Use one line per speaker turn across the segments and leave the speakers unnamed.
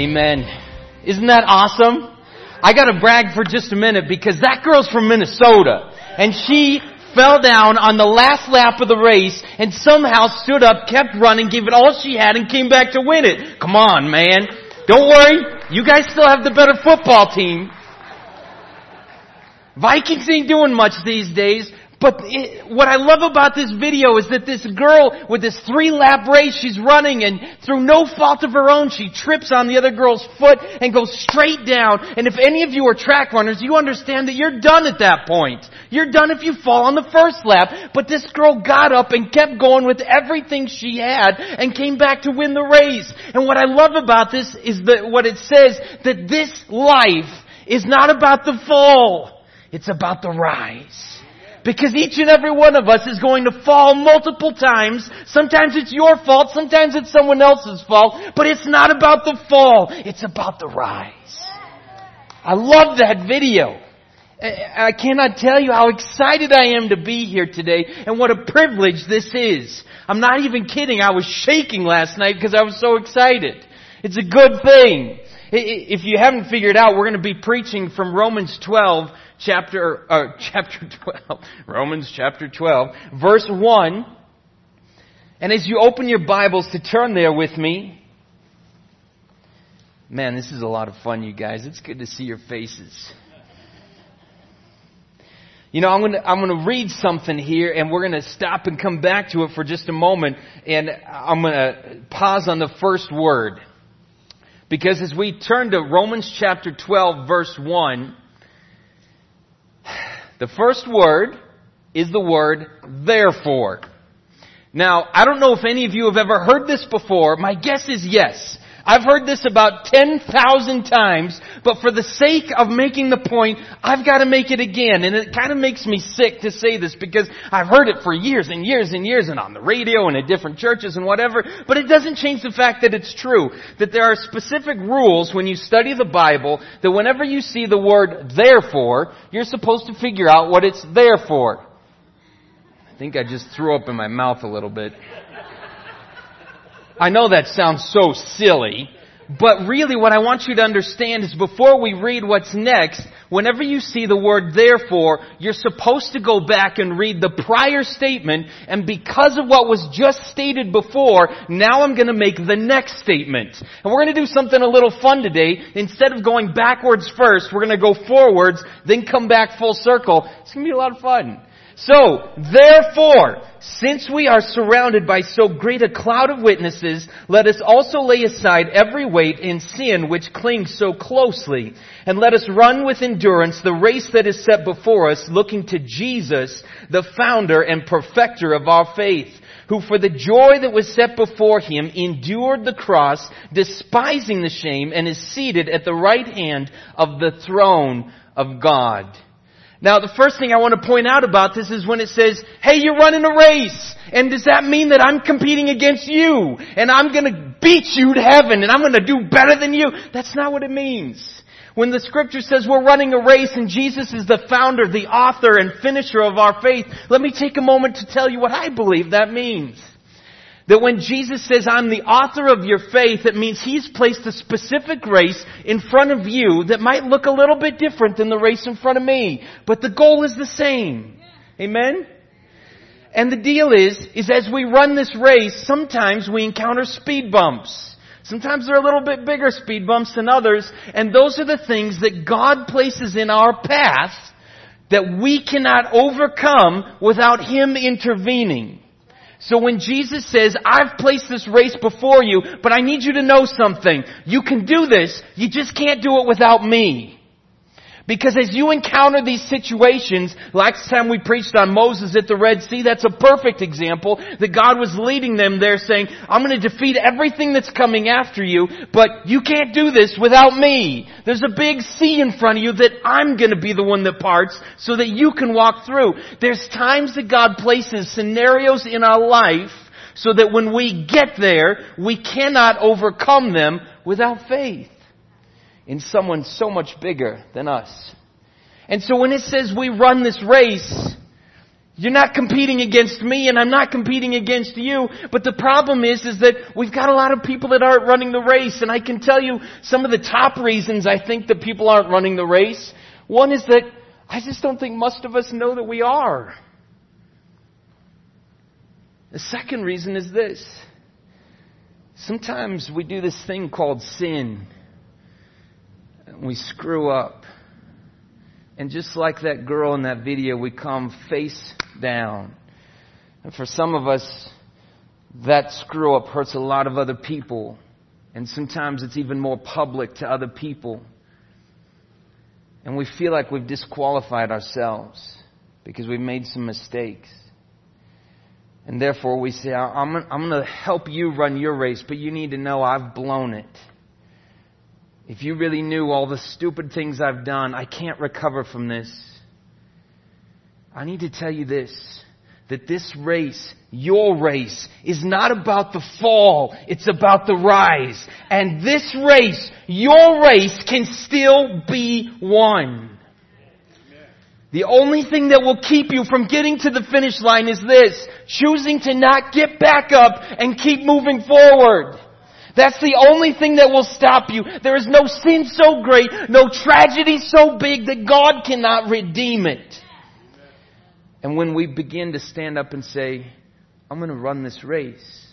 Amen. Isn't that awesome? I gotta brag for just a minute because that girl's from Minnesota and she fell down on the last lap of the race and somehow stood up, kept running, gave it all she had and came back to win it. Come on, man. Don't worry. You guys still have the better football team. Vikings ain't doing much these days. But what I love about this video is that this girl with this 3-lap race, she's running and through no fault of her own, she trips on the other girl's foot and goes straight down. And if any of you are track runners, you understand that you're done at that point. You're done if you fall on the first lap. But this girl got up and kept going with everything she had and came back to win the race. And what I love about this is that what it says, that this life is not about the fall. It's about the rise. Because each and every one of us is going to fall multiple times. Sometimes it's your fault, sometimes it's someone else's fault. But it's not about the fall, it's about the rise. I love that video. I cannot tell you how excited I am to be here today and what a privilege this is. I'm not even kidding, I was shaking last night because I was so excited. It's a good thing. If you haven't figured out, we're going to be preaching from Romans chapter 12, verse 1. And as you open your Bibles to turn there with me, man, this is a lot of fun, you guys. It's good to see your faces. You know, I'm going to read something here, and we're going to stop and come back to it for just a moment, and I'm going to pause on the first word. Because as we turn to Romans chapter 12, verse 1, the first word is the word therefore. Now, I don't know if any of you have ever heard this before. My guess is yes. I've heard this about 10,000 times, but for the sake of making the point, I've got to make it again. And it kind of makes me sick to say this because I've heard it for years and years and years and on the radio and at different churches and whatever, but it doesn't change the fact that it's true. That there are specific rules when you study the Bible that whenever you see the word therefore, you're supposed to figure out what it's there for. I think I just threw up in my mouth a little bit. I know that sounds so silly, but really what I want you to understand is before we read what's next, whenever you see the word therefore, you're supposed to go back and read the prior statement, and because of what was just stated before, now I'm going to make the next statement. And we're going to do something a little fun today. Instead of going backwards first, we're going to go forwards, then come back full circle. It's going to be a lot of fun. So, therefore, since we are surrounded by so great a cloud of witnesses, let us also lay aside every weight and sin which clings so closely, and let us run with endurance the race that is set before us, looking to Jesus, the founder and perfecter of our faith, who for the joy that was set before him endured the cross, despising the shame, and is seated at the right hand of the throne of God. Now, the first thing I want to point out about this is when it says, hey, you're running a race. And does that mean that I'm competing against you? And I'm going to beat you to heaven and I'm going to do better than you? That's not what it means. When the scripture says we're running a race and Jesus is the founder, the author and finisher of our faith, let me take a moment to tell you what I believe that means. That when Jesus says, I'm the author of your faith, it means He's placed a specific race in front of you that might look a little bit different than the race in front of me. But the goal is the same. Amen? And the deal is as we run this race, sometimes we encounter speed bumps. Sometimes they're a little bit bigger speed bumps than others. And those are the things that God places in our path that we cannot overcome without Him intervening. So when Jesus says, I've placed this race before you, but I need you to know something. You can do this, you just can't do it without me. Because as you encounter these situations, last time we preached on Moses at the Red Sea, that's a perfect example that God was leading them there saying, I'm going to defeat everything that's coming after you, but you can't do this without me. There's a big sea in front of you that I'm going to be the one that parts so that you can walk through. There's times that God places scenarios in our life so that when we get there, we cannot overcome them without faith in someone so much bigger than us. And so when it says we run this race, You're not competing against me and I'm not competing against you. But the problem is that we've got a lot of people that aren't running the race. And I can tell you some of the top reasons I think that people aren't running the race. One is that I just don't think most of us know that we are. The second reason is this. Sometimes we do this thing called sin. We screw up. And just like that girl in that video, we come face down. And for some of us, that screw up hurts a lot of other people. And sometimes it's even more public to other people. And we feel like we've disqualified ourselves because we've made some mistakes. And therefore we say, I'm going to help you run your race, but you need to know I've blown it. If you really knew all the stupid things I've done, I can't recover from this. I need to tell you this, that this race, your race, is not about the fall, it's about the rise. And this race, your race, can still be won. The only thing that will keep you from getting to the finish line is this, choosing to not get back up and keep moving forward. That's the only thing that will stop you. There is no sin so great, no tragedy so big that God cannot redeem it. And when we begin to stand up and say, I'm going to run this race.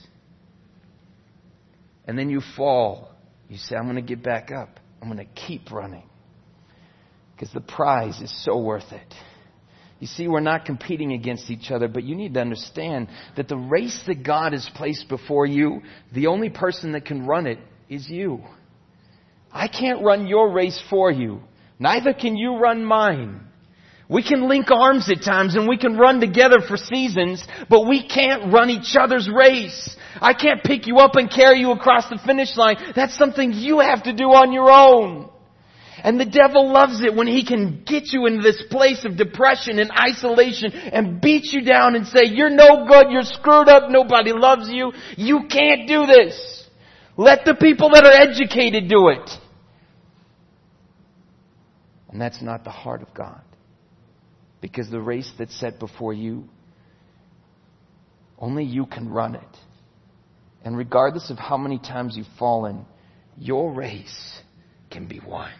And then you fall. You say, I'm going to get back up. I'm going to keep running. Because the prize is so worth it. You see, we're not competing against each other, but you need to understand that the race that God has placed before you, the only person that can run it is you. I can't run your race for you. Neither can you run mine. We can link arms at times and we can run together for seasons, but we can't run each other's race. I can't pick you up and carry you across the finish line. That's something you have to do on your own. And the devil loves it when he can get you into this place of depression and isolation and beat you down and say, you're no good, you're screwed up, nobody loves you. You can't do this. Let the people that are educated do it. And that's not the heart of God. Because the race that's set before you, only you can run it. And regardless of how many times you've fallen, your race can be won.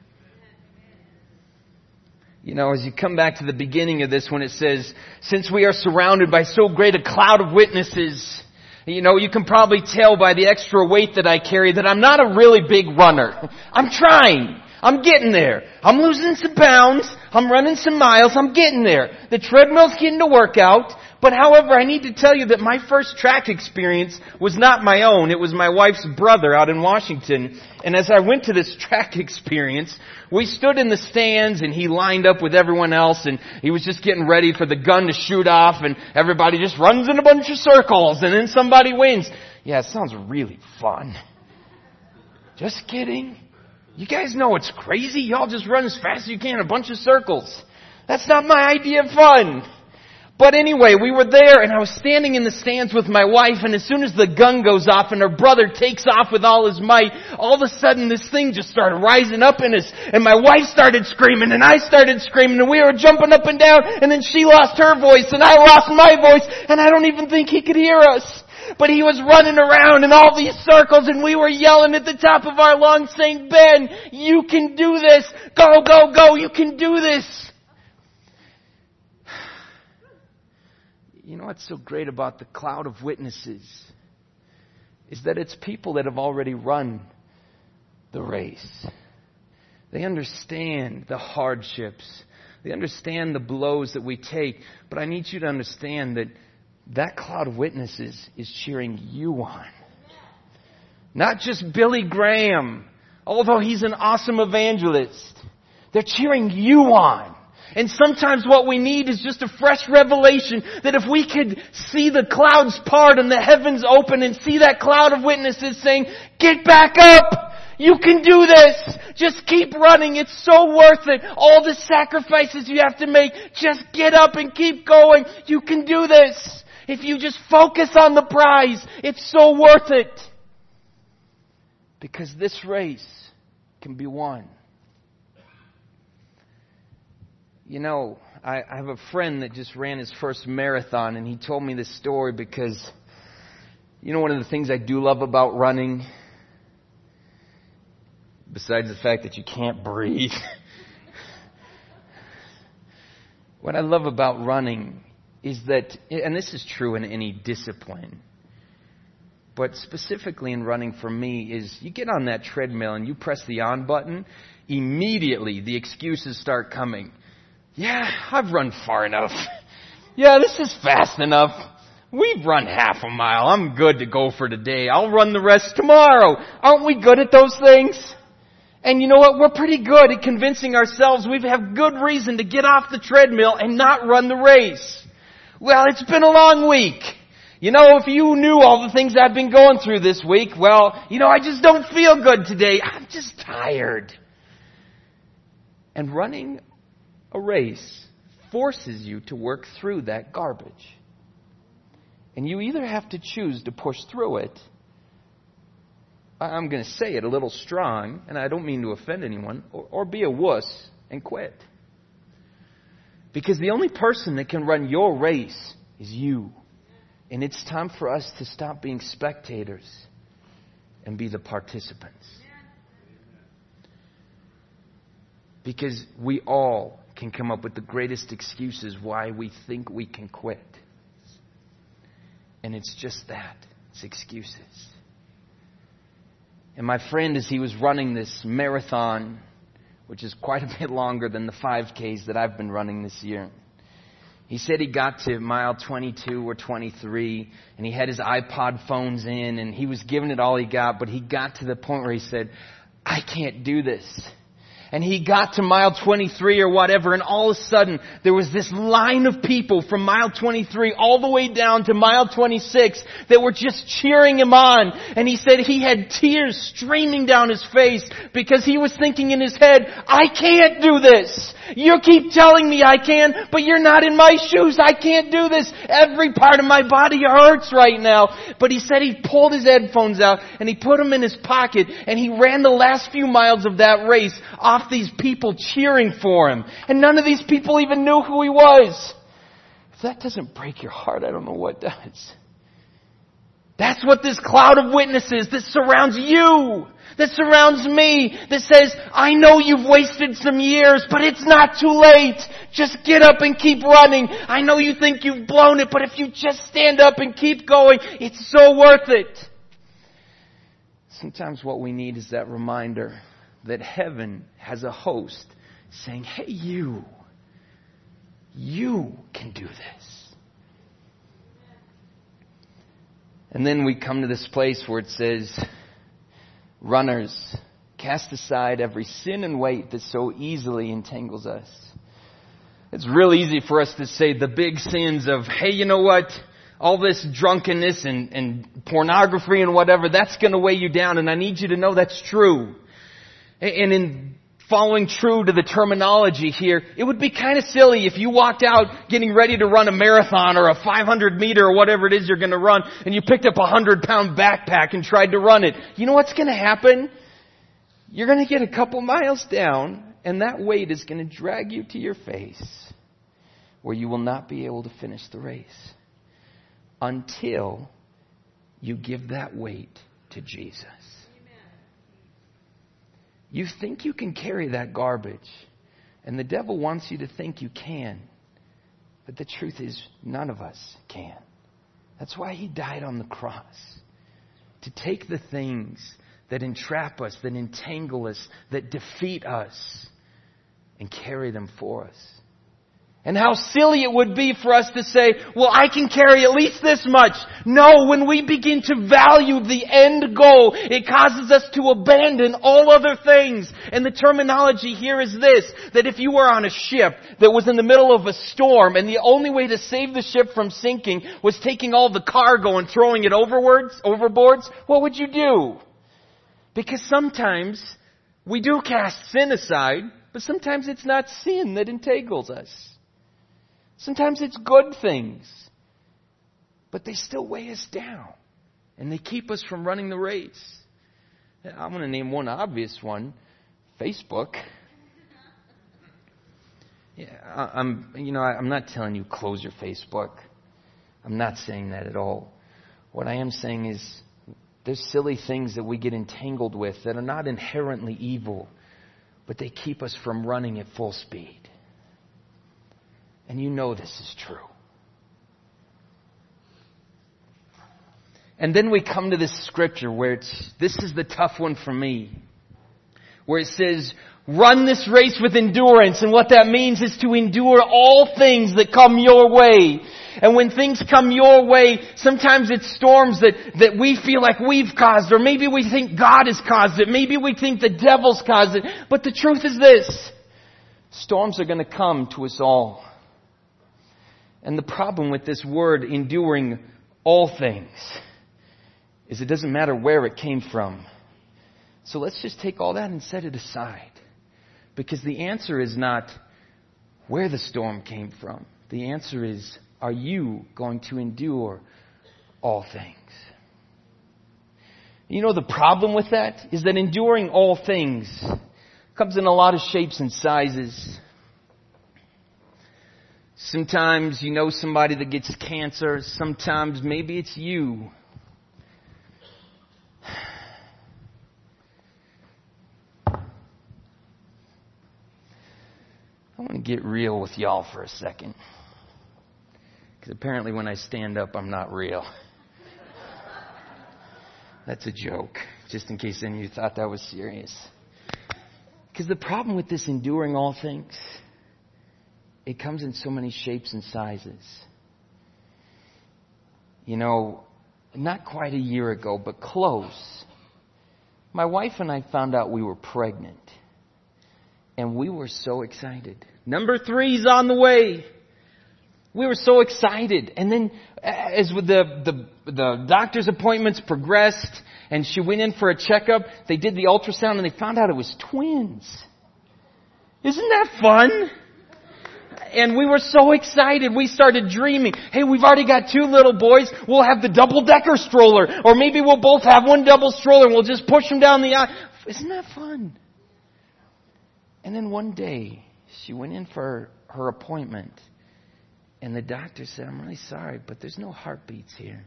You know, as you come back to the beginning of this when it says, since we are surrounded by so great a cloud of witnesses, you know, you can probably tell by the extra weight that I carry that I'm not a really big runner. I'm trying. I'm getting there. I'm losing some pounds. I'm running some miles. I'm getting there. The treadmill's getting to work out. But however, I need to tell you that my first track experience was not my own. It was my wife's brother out in Washington. And as I went to this track experience, we stood in the stands and he lined up with everyone else and he was just getting ready for the gun to shoot off and everybody just runs in a bunch of circles and then somebody wins. Yeah, it sounds really fun. Just kidding. You guys know it's crazy. Y'all just run as fast as you can in a bunch of circles. That's not my idea of fun. But anyway, we were there and I was standing in the stands with my wife and as soon as the gun goes off and her brother takes off with all his might, all of a sudden this thing just started rising up in us and my wife started screaming and I started screaming and we were jumping up and down and then she lost her voice and I lost my voice and I don't even think he could hear us. But he was running around in all these circles and we were yelling at the top of our lungs saying, Ben, you can do this. Go, go, go. You can do this. You know what's so great about the cloud of witnesses is that it's people that have already run the race. They understand the hardships. They understand the blows that we take. But I need you to understand that cloud of witnesses is cheering you on. Not just Billy Graham, although he's an awesome evangelist. They're cheering you on. And sometimes what we need is just a fresh revelation that if we could see the clouds part and the heavens open and see that cloud of witnesses saying, get back up! You can do this! Just keep running. It's so worth it. All the sacrifices you have to make. Just get up and keep going. You can do this. If you just focus on the prize, it's so worth it. Because this race can be won. You know, I have a friend that just ran his first marathon, and he told me this story because, one of the things I do love about running, besides the fact that you can't breathe, what I love about running is that, and this is true in any discipline, but specifically in running for me, is you get on that treadmill and you press the on button, immediately the excuses start coming. Yeah, I've run far enough. Yeah, this is fast enough. We've run half a mile. I'm good to go for today. I'll run the rest tomorrow. Aren't we good at those things? And you know what? We're pretty good at convincing ourselves we have good reason to get off the treadmill and not run the race. Well, it's been a long week. If you knew all the things I've been going through this week, well, I just don't feel good today. I'm just tired. And running a race forces you to work through that garbage. And you either have to choose to push through it. I'm going to say it a little strong, and I don't mean to offend anyone, or be a wuss and quit. Because the only person that can run your race is you. And it's time for us to stop being spectators and be the participants. Because we all can come up with the greatest excuses why we think we can quit. And it's just that. It's excuses. And my friend, as he was running this marathon, which is quite a bit longer than the 5Ks that I've been running this year, he said he got to mile 22 or 23, and he had his iPod phones in, and he was giving it all he got, but he got to the point where he said, I can't do this. And he got to mile 23 or whatever, and all of a sudden, there was this line of people from mile 23 all the way down to mile 26 that were just cheering him on. And he said he had tears streaming down his face because he was thinking in his head, I can't do this. You keep telling me I can, but you're not in my shoes. I can't do this. Every part of my body hurts right now. But he said he pulled his headphones out and he put them in his pocket and he ran the last few miles of that race off these people cheering for him. And none of these people even knew who he was. If that doesn't break your heart, I don't know what does. That's what this cloud of witnesses that surrounds you, that surrounds me, that says, I know you've wasted some years, but it's not too late. Just get up and keep running. I know you think you've blown it, but if you just stand up and keep going, it's so worth it. Sometimes what we need is that reminder that heaven has a host saying, hey, you can do this. And then we come to this place where it says, runners, cast aside every sin and weight that so easily entangles us. It's real easy for us to say the big sins of, hey, you know what? All this drunkenness and pornography and whatever, that's going to weigh you down. And I need you to know that's true. And in following true to the terminology here, it would be kind of silly if you walked out getting ready to run a marathon or a 500 meter or whatever it is you're going to run and you picked up a 100-pound backpack and tried to run it. You know what's going to happen? You're going to get a couple miles down and that weight is going to drag you to your face where you will not be able to finish the race until you give that weight to Jesus. You think you can carry that garbage, and the devil wants you to think you can. But the truth is, none of us can. That's why he died on the cross. To take the things that entrap us, that entangle us, that defeat us, and carry them for us. And how silly it would be for us to say, well, I can carry at least this much. No, when we begin to value the end goal, it causes us to abandon all other things. And the terminology here is this, that if you were on a ship that was in the middle of a storm and the only way to save the ship from sinking was taking all the cargo and throwing it overboards, what would you do? Because sometimes we do cast sin aside, but sometimes it's not sin that entangles us. Sometimes it's good things, but they still weigh us down, and they keep us from running the race. I'm going to name one obvious one, Facebook. Yeah, I'm not telling you close your Facebook. I'm not saying that at all. What I am saying is there's silly things that we get entangled with that are not inherently evil, but they keep us from running at full speed. And you know this is true. And then we come to this scripture where this is the tough one for me. Where it says, run this race with endurance. And what that means is to endure all things that come your way. And when things come your way, sometimes it's storms that we feel like we've caused. Or maybe we think God has caused it. Maybe we think the devil's caused it. But the truth is this. Storms are going to come to us all. And the problem with this word, enduring all things, is it doesn't matter where it came from. So let's just take all that and set it aside. Because the answer is not where the storm came from. The answer is, are you going to endure all things? You know the problem with that is that enduring all things comes in a lot of shapes and sizes. Sometimes you know somebody that gets cancer. Sometimes maybe it's you. I want to get real with y'all for a second. Because apparently when I stand up, I'm not real. That's a joke, just in case any of you thought that was serious. Because the problem with this enduring all things, it comes in so many shapes and sizes. You know, not quite a year ago, but close, my wife and I found out we were pregnant. And we were so excited. Number 3's on the way. We were so excited. And then as with the doctor's appointments progressed and she went in for a checkup, they did the ultrasound and they found out it was twins. Isn't that fun? And we were so excited. We started dreaming. Hey, we've already got 2 little boys. We'll have the double-decker stroller. Or maybe we'll both have one double stroller and we'll just push them down the aisle. Isn't that fun? And then one day, she went in for her appointment, and the doctor said, I'm really sorry, but there's no heartbeats here.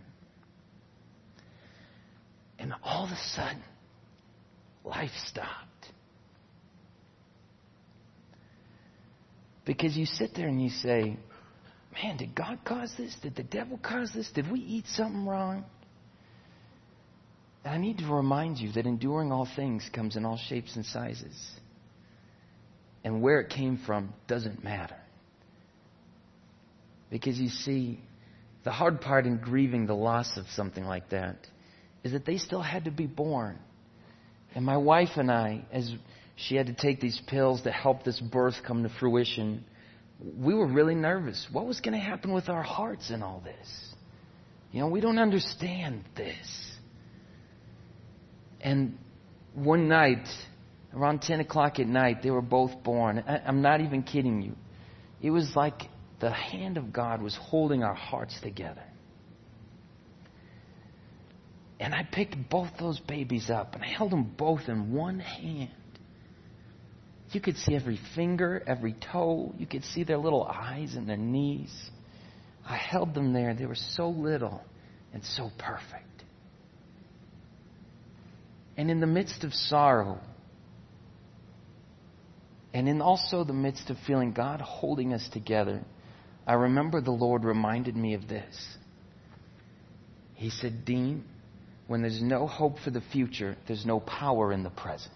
And all of a sudden, life stopped. Because you sit there and you say, man, did God cause this? Did the devil cause this? Did we eat something wrong? And I need to remind you that enduring all things comes in all shapes and sizes. And where it came from doesn't matter. Because you see, the hard part in grieving the loss of something like that is that they still had to be born. And my wife and I, as she had to take these pills to help this birth come to fruition, we were really nervous. What was going to happen with our hearts in all this? You know, we don't understand this. And one night, around 10 o'clock at night, they were both born. I'm not even kidding you. It was like the hand of God was holding our hearts together. And I picked both those babies up, and I held them both in one hand. You could see every finger, every toe. You could see their little eyes and their knees. I held them there. They were so little and so perfect. And in the midst of sorrow, and in also the midst of feeling God holding us together, I remember the Lord reminded me of this. He said, Dean, when there's no hope for the future, there's no power in the present.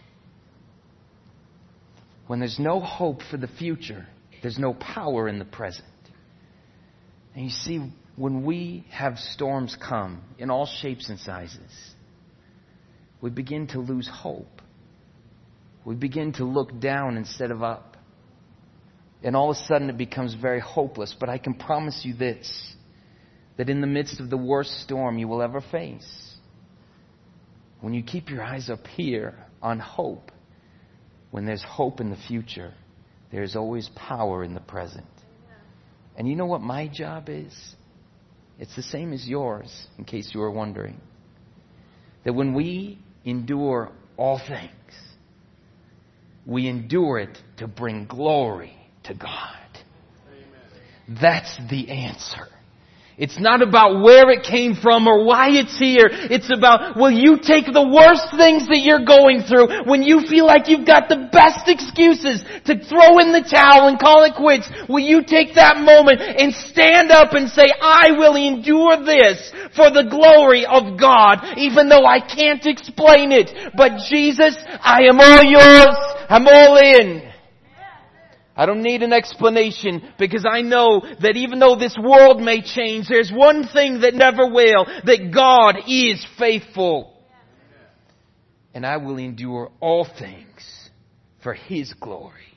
When there's no hope for the future, there's no power in the present. And you see, when we have storms come in all shapes and sizes, we begin to lose hope. We begin to look down instead of up. And all of a sudden it becomes very hopeless. But I can promise you this, that in the midst of the worst storm you will ever face, when you keep your eyes up here on hope, when there's hope in the future, there's always power in the present. And you know what my job is? It's the same as yours, in case you were wondering. That when we endure all things, we endure it to bring glory to God. That's the answer. It's not about where it came from or why it's here. It's about, will you take the worst things that you're going through when you feel like you've got the best excuses to throw in the towel and call it quits? Will you take that moment and stand up and say, I will endure this for the glory of God, even though I can't explain it. But Jesus, I am all yours. I'm all in. I don't need an explanation, because I know that even though this world may change, there's one thing that never will, that God is faithful. And I will endure all things for His glory,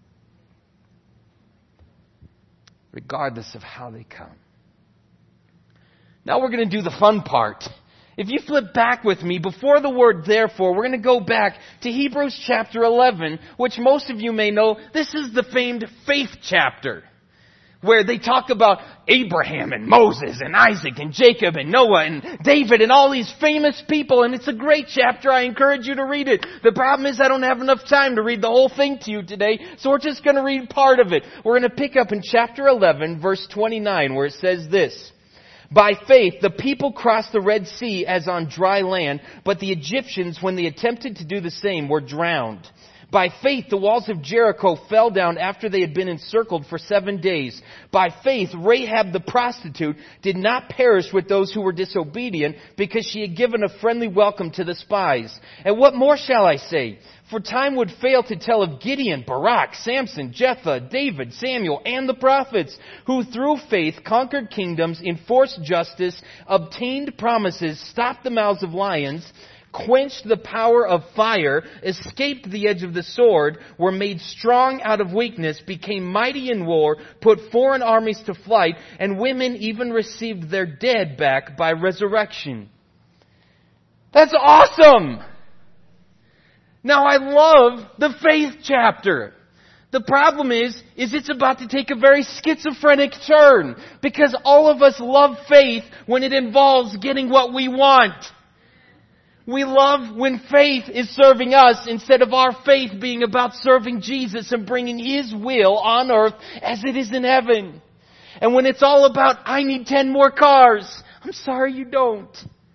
regardless of how they come. Now we're going to do the fun part. If you flip back with me, before the word therefore, we're going to go back to Hebrews chapter 11, which most of you may know. This is the famed faith chapter, where they talk about Abraham and Moses and Isaac and Jacob and Noah and David and all these famous people. And it's a great chapter. I encourage you to read it. The problem is I don't have enough time to read the whole thing to you today, so we're just going to read part of it. We're going to pick up in chapter 11, verse 29, where it says this. By faith, the people crossed the Red Sea as on dry land, but the Egyptians, when they attempted to do the same, were drowned. By faith, the walls of Jericho fell down after they had been encircled for 7 days. By faith, Rahab the prostitute did not perish with those who were disobedient, because she had given a friendly welcome to the spies. And what more shall I say? For time would fail to tell of Gideon, Barak, Samson, Jephthah, David, Samuel, and the prophets, who through faith conquered kingdoms, enforced justice, obtained promises, stopped the mouths of lions, quenched the power of fire, escaped the edge of the sword, were made strong out of weakness, became mighty in war, put foreign armies to flight, and women even received their dead back by resurrection. That's awesome! Now I love the faith chapter. The problem is it's about to take a very schizophrenic turn, because all of us love faith when it involves getting what we want. We love when faith is serving us instead of our faith being about serving Jesus and bringing His will on earth as it is in heaven. And when it's all about, I need 10 more cars. I'm sorry you don't.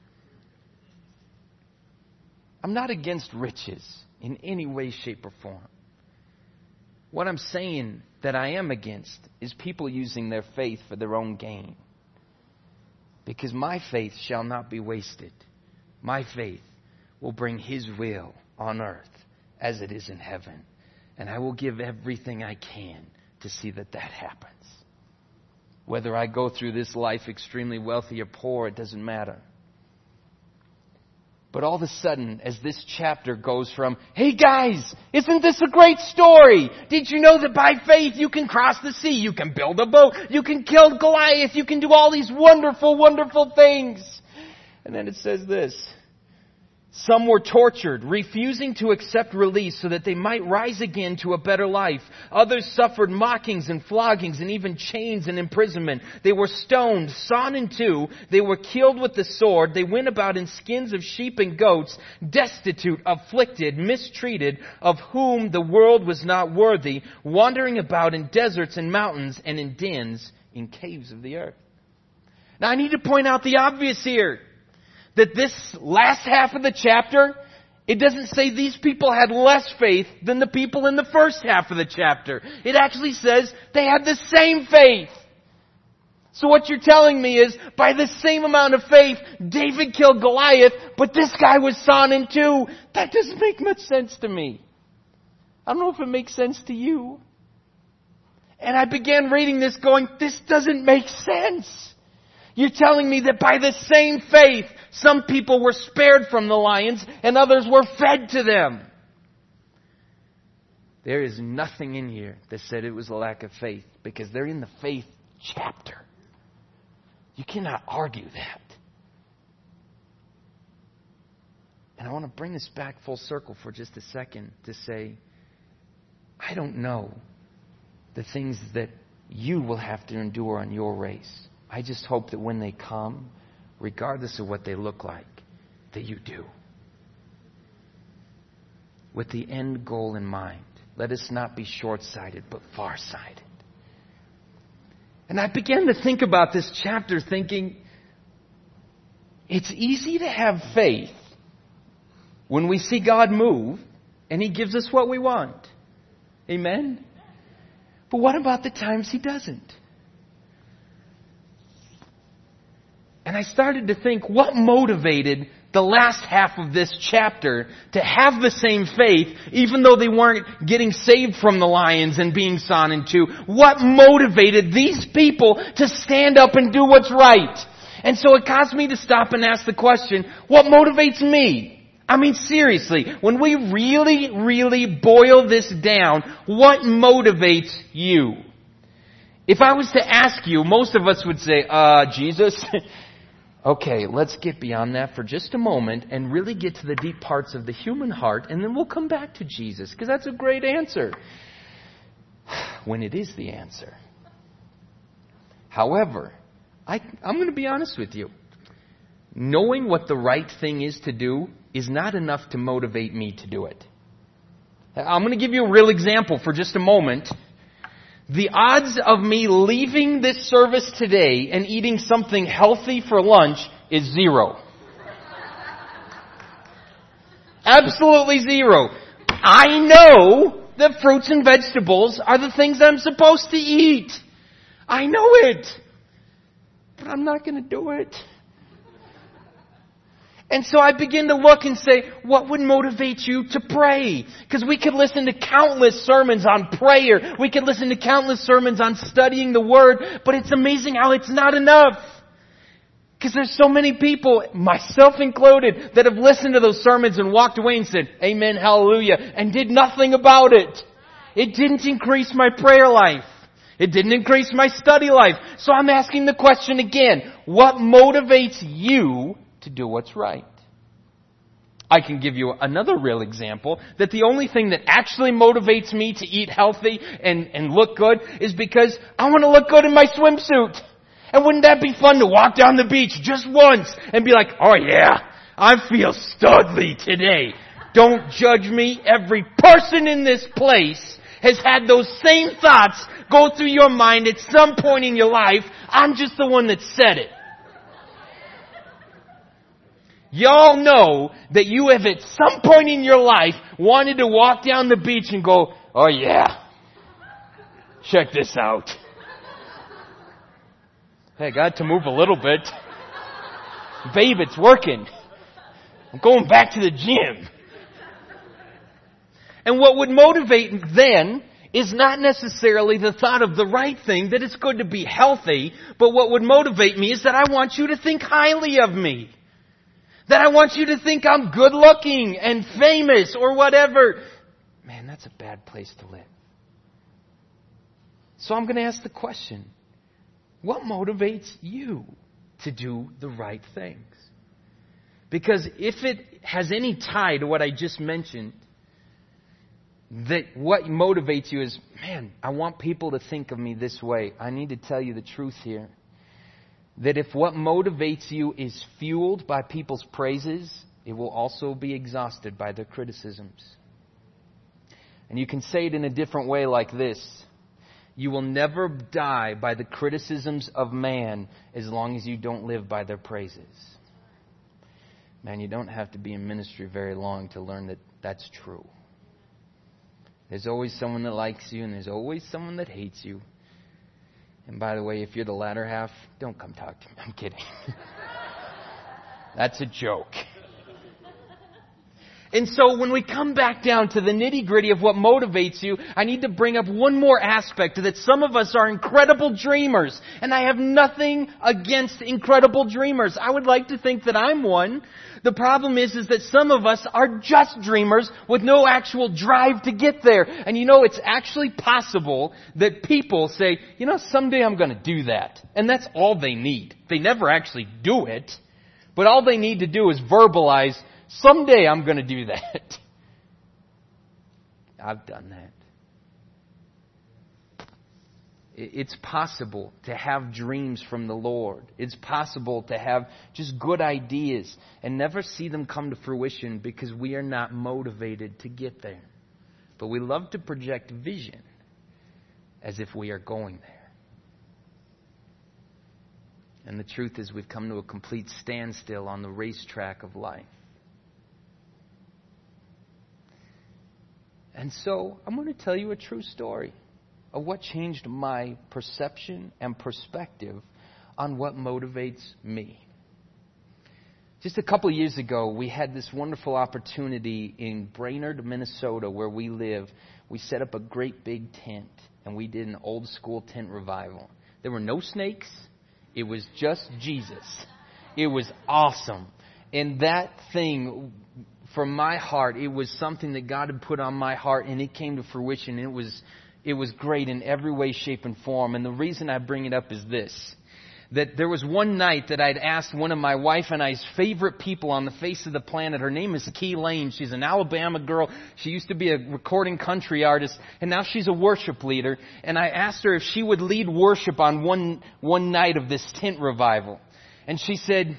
I'm not against riches in any way, shape, or form. What I'm saying that I am against is people using their faith for their own gain. Because my faith shall not be wasted. My faith will bring His will on earth as it is in heaven. And I will give everything I can to see that that happens. Whether I go through this life extremely wealthy or poor, it doesn't matter. But all of a sudden, as this chapter goes from, hey guys, isn't this a great story? Did you know that by faith you can cross the sea, you can build a boat, you can kill Goliath, you can do all these wonderful, wonderful things? And then it says this. Some were tortured, refusing to accept release so that they might rise again to a better life. Others suffered mockings and floggings and even chains and imprisonment. They were stoned, sawn in two. They were killed with the sword. They went about in skins of sheep and goats, destitute, afflicted, mistreated, of whom the world was not worthy, wandering about in deserts and mountains and in dens in caves of the earth. Now I need to point out the obvious here. That this last half of the chapter, it doesn't say these people had less faith than the people in the first half of the chapter. It actually says they had the same faith. So what you're telling me is, by the same amount of faith, David killed Goliath, but this guy was sawn in two. That doesn't make much sense to me. I don't know if it makes sense to you. And I began reading this going, this doesn't make sense. You're telling me that by the same faith, some people were spared from the lions and others were fed to them. There is nothing in here that said it was a lack of faith, because they're in the faith chapter. You cannot argue that. And I want to bring this back full circle for just a second to say, I don't know the things that you will have to endure on your race. I just hope that when they come, regardless of what they look like, that you do. With the end goal in mind, let us not be short-sighted, but far-sighted. And I began to think about this chapter thinking, it's easy to have faith when we see God move and He gives us what we want. Amen? But what about the times He doesn't? And I started to think, what motivated the last half of this chapter to have the same faith, even though they weren't getting saved from the lions and being sawn in two? What motivated these people to stand up and do what's right? And so it caused me to stop and ask the question, what motivates me? I mean, seriously, when we really, really boil this down, what motivates you? If I was to ask you, most of us would say, Jesus. Okay, let's get beyond that for just a moment and really get to the deep parts of the human heart, and then we'll come back to Jesus, because that's a great answer. When it is the answer. However, I'm going to be honest with you. Knowing what the right thing is to do is not enough to motivate me to do it. I'm going to give you a real example for just a moment. The odds of me leaving this service today and eating something healthy for lunch is 0. Absolutely 0. I know that fruits and vegetables are the things I'm supposed to eat. I know it. But I'm not going to do it. And so I begin to look and say, what would motivate you to pray? Because we could listen to countless sermons on prayer. We could listen to countless sermons on studying the Word. But it's amazing how it's not enough. Because there's so many people, myself included, that have listened to those sermons and walked away and said, Amen, hallelujah, and did nothing about it. It didn't increase my prayer life. It didn't increase my study life. So I'm asking the question again, what motivates you to do what's right? I can give you another real example that the only thing that actually motivates me to eat healthy and look good is because I want to look good in my swimsuit. And wouldn't that be fun to walk down the beach just once and be like, oh yeah, I feel studly today. Don't judge me. Every person in this place has had those same thoughts go through your mind at some point in your life. I'm just the one that said it. Y'all know that you have at some point in your life wanted to walk down the beach and go, oh yeah, check this out. Hey, I got to move a little bit. Babe, it's working. I'm going back to the gym. And what would motivate then is not necessarily the thought of the right thing, that it's good to be healthy, but what would motivate me is that I want you to think highly of me. That I want you to think I'm good looking and famous or whatever. Man, that's a bad place to live. So I'm going to ask the question, what motivates you to do the right things? Because if it has any tie to what I just mentioned, that what motivates you is, man, I want people to think of me this way. I need to tell you the truth here. That if what motivates you is fueled by people's praises, it will also be exhausted by their criticisms. And you can say it in a different way like this. You will never die by the criticisms of man as long as you don't live by their praises. Man, you don't have to be in ministry very long to learn that that's true. There's always someone that likes you and there's always someone that hates you. And by the way, if you're the latter half, don't come talk to me. I'm kidding. That's a joke. And so when we come back down to the nitty-gritty of what motivates you, I need to bring up one more aspect, that some of us are incredible dreamers. And I have nothing against incredible dreamers. I would like to think that I'm one. The problem is that some of us are just dreamers with no actual drive to get there. And you know, it's actually possible that people say, you know, someday I'm going to do that. And that's all they need. They never actually do it. But all they need to do is verbalize, someday I'm going to do that. I've done that. It's possible to have dreams from the Lord. It's possible to have just good ideas and never see them come to fruition because we are not motivated to get there. But we love to project vision as if we are going there. And the truth is we've come to a complete standstill on the racetrack of life. And so I'm going to tell you a true story of what changed my perception and perspective on what motivates me. Just a couple of years ago, we had this wonderful opportunity in Brainerd, Minnesota, where we live. We set up a great big tent, and we did an old school tent revival. There were no snakes. It was just Jesus. It was awesome. And that thing, from my heart, it was something that God had put on my heart, and it came to fruition. It was great in every way, shape, and form. And the reason I bring it up is this. That there was one night that I'd asked one of my wife and I's favorite people on the face of the planet. Her name is Key Lane. She's an Alabama girl. She used to be a recording country artist, and now she's a worship leader. And I asked her if she would lead worship on one night of this tent revival. And she said,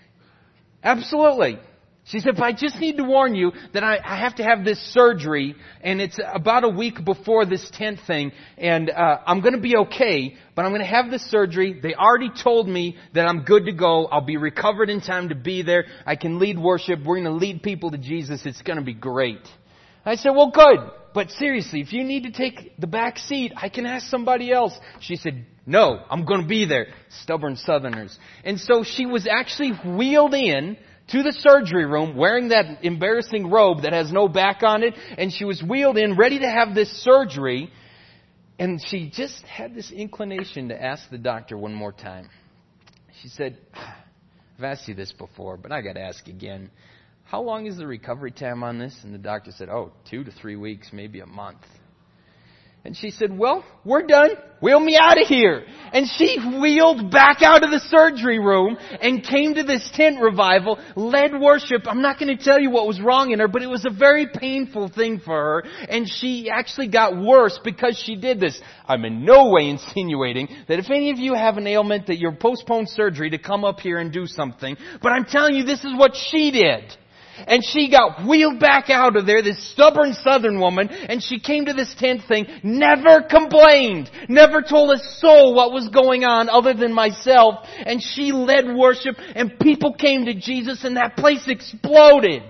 absolutely. She said, but I just need to warn you that I have to have this surgery, and it's about a week before this tent thing, and I'm going to be okay, but I'm going to have this surgery. They already told me that I'm good to go. I'll be recovered in time to be there. I can lead worship. We're going to lead people to Jesus. It's going to be great. I said, well, good. But seriously, if you need to take the back seat, I can ask somebody else. She said, no, I'm going to be there. Stubborn Southerners. And so she was actually wheeled in to the surgery room wearing that embarrassing robe that has no back on it. And she was wheeled in ready to have this surgery. And she just had this inclination to ask the doctor one more time. She said, I've asked you this before, but I got to ask again. How long is the recovery time on this? And the doctor said, 2 to 3 weeks, maybe a month. And she said, well, we're done. Wheel me out of here. And she wheeled back out of the surgery room and came to this tent revival, led worship. I'm not going to tell you what was wrong in her, but it was a very painful thing for her. And she actually got worse because she did this. I'm in no way insinuating that if any of you have an ailment that you're postponed surgery to come up here and do something. But I'm telling you, this is what she did. And she got wheeled back out of there, this stubborn Southern woman, and she came to this tent thing, never complained, never told a soul what was going on other than myself, and she led worship, and people came to Jesus, and that place exploded.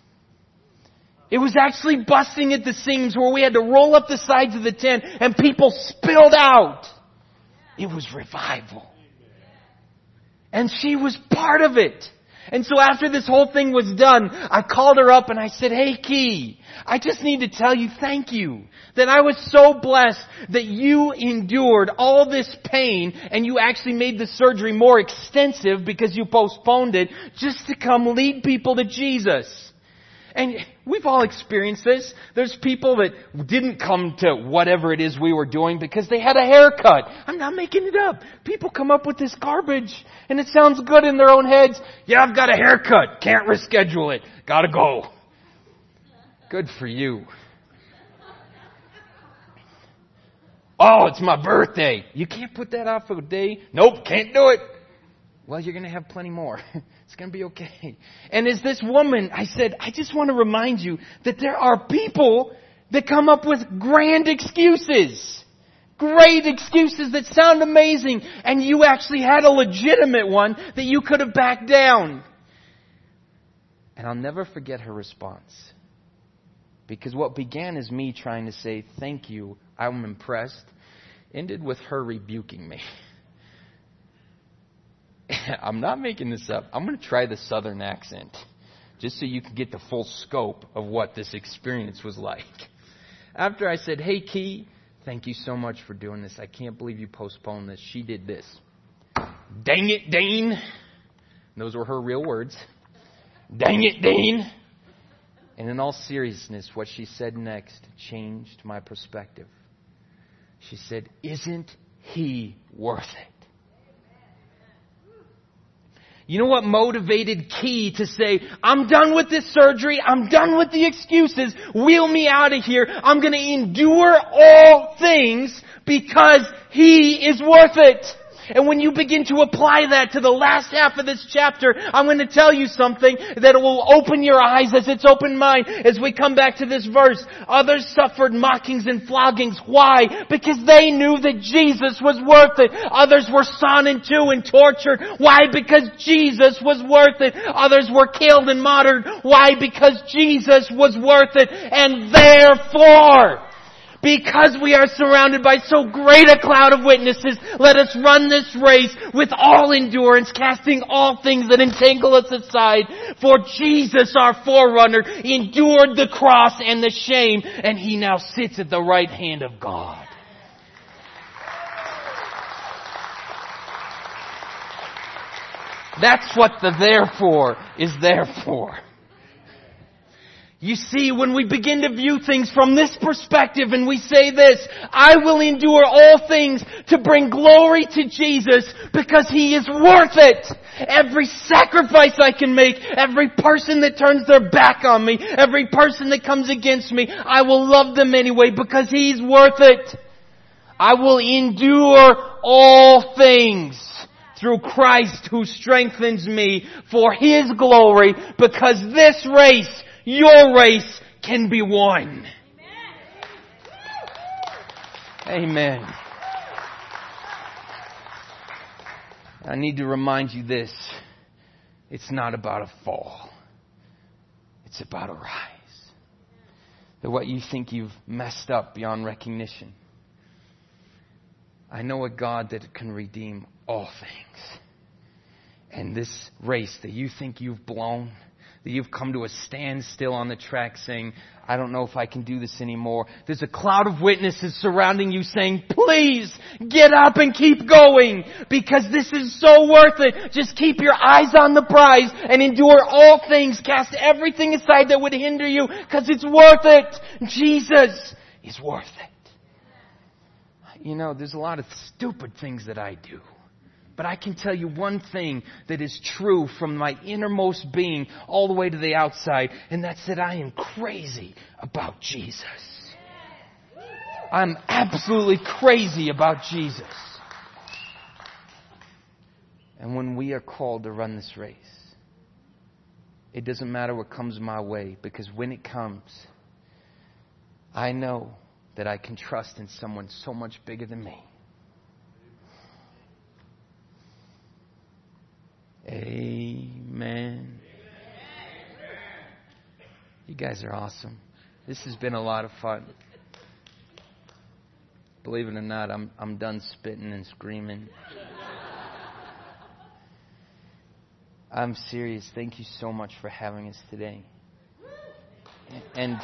It was actually busting at the seams where we had to roll up the sides of the tent, and people spilled out. It was revival. And she was part of it. And so after this whole thing was done, I called her up and I said, hey, Key, I just need to tell you thank you. That I was so blessed that you endured all this pain and you actually made the surgery more extensive because you postponed it just to come lead people to Jesus. And we've all experienced this. There's people that didn't come to whatever it is we were doing because they had a haircut. I'm not making it up. People come up with this garbage and it sounds good in their own heads. Yeah, I've got a haircut. Can't reschedule it. Gotta go. Good for you. Oh, it's my birthday. You can't put that off of a day. Nope, can't do it. Well, you're going to have plenty more. It's going to be okay. And as this woman, I said, I just want to remind you that there are people that come up with grand excuses. Great excuses that sound amazing. And you actually had a legitimate one that you could have backed down. And I'll never forget her response. Because what began as me trying to say, thank you, I'm impressed, ended with her rebuking me. I'm not making this up. I'm going to try the Southern accent just so you can get the full scope of what this experience was like. After I said, hey, Key, thank you so much for doing this. I can't believe you postponed this. She did this. Dang it, Dane. Those were her real words. Dang it, Dane. And in all seriousness, what she said next changed my perspective. She said, isn't he worth it? You know what motivated Key to say, I'm done with this surgery. I'm done with the excuses. Wheel me out of here. I'm going to endure all things because he is worth it. And when you begin to apply that to the last half of this chapter, I'm going to tell you something that will open your eyes as it's opened mine as we come back to this verse. Others suffered mockings and floggings. Why? Because they knew that Jesus was worth it. Others were sawn in two and tortured. Why? Because Jesus was worth it. Others were killed and martyred. Why? Because Jesus was worth it. And therefore, because we are surrounded by so great a cloud of witnesses, let us run this race with all endurance, casting all things that entangle us aside. For Jesus, our forerunner, endured the cross and the shame, and He now sits at the right hand of God. That's what the therefore is there for. You see, when we begin to view things from this perspective and we say this, I will endure all things to bring glory to Jesus because He is worth it. Every sacrifice I can make, every person that turns their back on me, every person that comes against me, I will love them anyway because He's worth it. I will endure all things through Christ who strengthens me for His glory, because this race, your race, can be won. Amen. I need to remind you this. It's not about a fall. It's about a rise. That what you think you've messed up beyond recognition, I know a God that can redeem all things. And this race that you think you've blown, that you've come to a standstill on the track saying, I don't know if I can do this anymore. There's a cloud of witnesses surrounding you saying, please get up and keep going because this is so worth it. Just keep your eyes on the prize and endure all things. Cast everything aside that would hinder you because it's worth it. Jesus is worth it. You know, there's a lot of stupid things that I do. But I can tell you one thing that is true from my innermost being all the way to the outside, and that's that I am crazy about Jesus. I'm absolutely crazy about Jesus. And when we are called to run this race, it doesn't matter what comes my way, because when it comes, I know that I can trust in someone so much bigger than me. Amen. You guys are awesome. This has been a lot of fun. Believe it or not, I'm done spitting and screaming. I'm serious. Thank you so much for having us today. And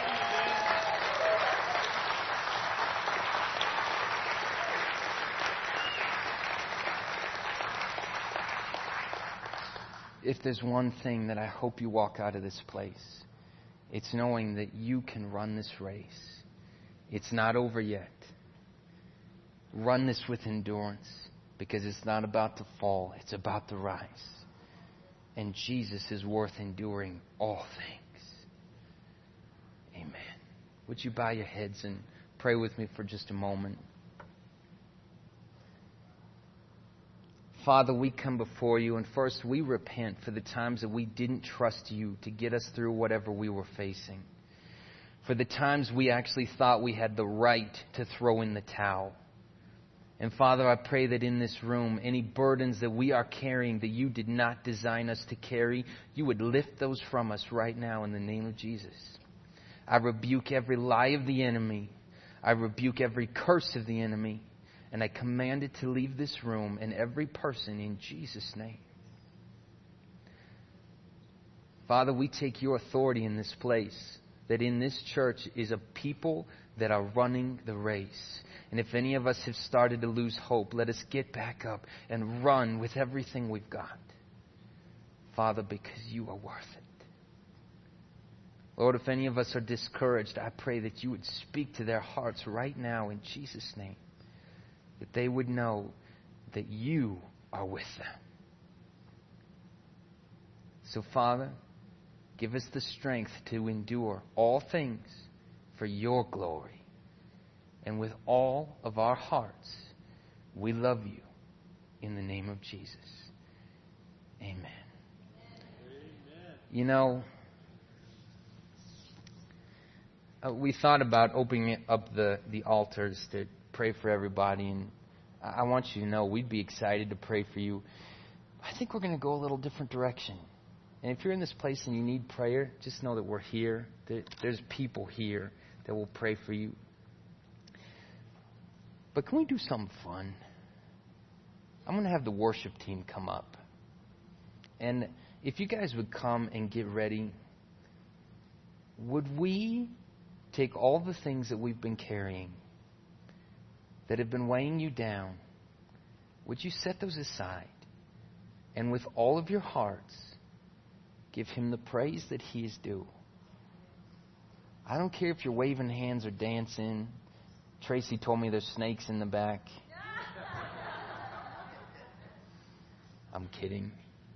if there's one thing that I hope you walk out of this place, it's knowing that you can run this race. It's not over yet. Run this with endurance, because it's not about the fall, it's about the rise. And Jesus is worth enduring all things. Amen. Would you bow your heads and pray with me for just a moment? Father, we come before you, and first we repent for the times that we didn't trust you to get us through whatever we were facing. For the times we actually thought we had the right to throw in the towel. And Father, I pray that in this room, any burdens that we are carrying that you did not design us to carry, you would lift those from us right now in the name of Jesus. I rebuke every lie of the enemy. I rebuke every curse of the enemy. And I command it to leave this room and every person in Jesus' name. Father, we take your authority in this place, that in this church is a people that are running the race. And if any of us have started to lose hope, let us get back up and run with everything we've got. Father, because you are worth it. Lord, if any of us are discouraged, I pray that you would speak to their hearts right now in Jesus' name. That they would know that you are with them. So, Father, give us the strength to endure all things for your glory. And with all of our hearts, we love you in the name of Jesus. Amen. You know, we thought about opening up the altars to pray for everybody, and I want you to know we'd be excited to pray for you. I think we're going to go a little different direction. And if you're in this place and you need prayer, just know that we're here. There's people here that will pray for you. But can we do something fun? I'm going to have the worship team come up. And if you guys would come and get ready, would we take all the things that we've been carrying that have been weighing you down, would you set those aside and with all of your hearts give Him the praise that He is due? I don't care if you're waving hands or dancing. Tracy told me there's snakes in the back. I'm kidding.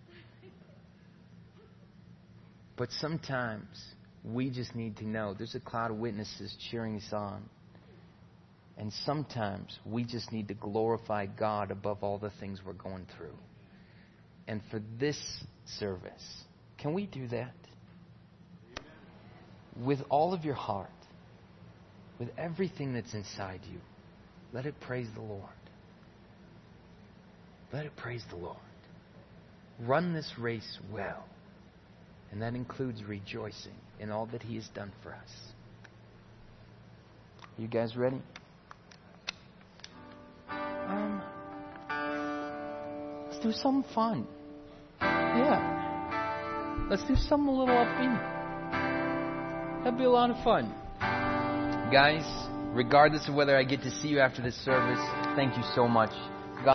But sometimes we just need to know there's a cloud of witnesses cheering us on. And sometimes we just need to glorify God above all the things we're going through. And for this service, can we do that? With all of your heart, with everything that's inside you, let it praise the Lord. Let it praise the Lord. Run this race well. And that includes rejoicing in all that He has done for us. You guys ready? Let's do something fun. Yeah. Let's do something a little upbeat. That'd be a lot of fun. Guys, regardless of whether I get to see you after this service, thank you so much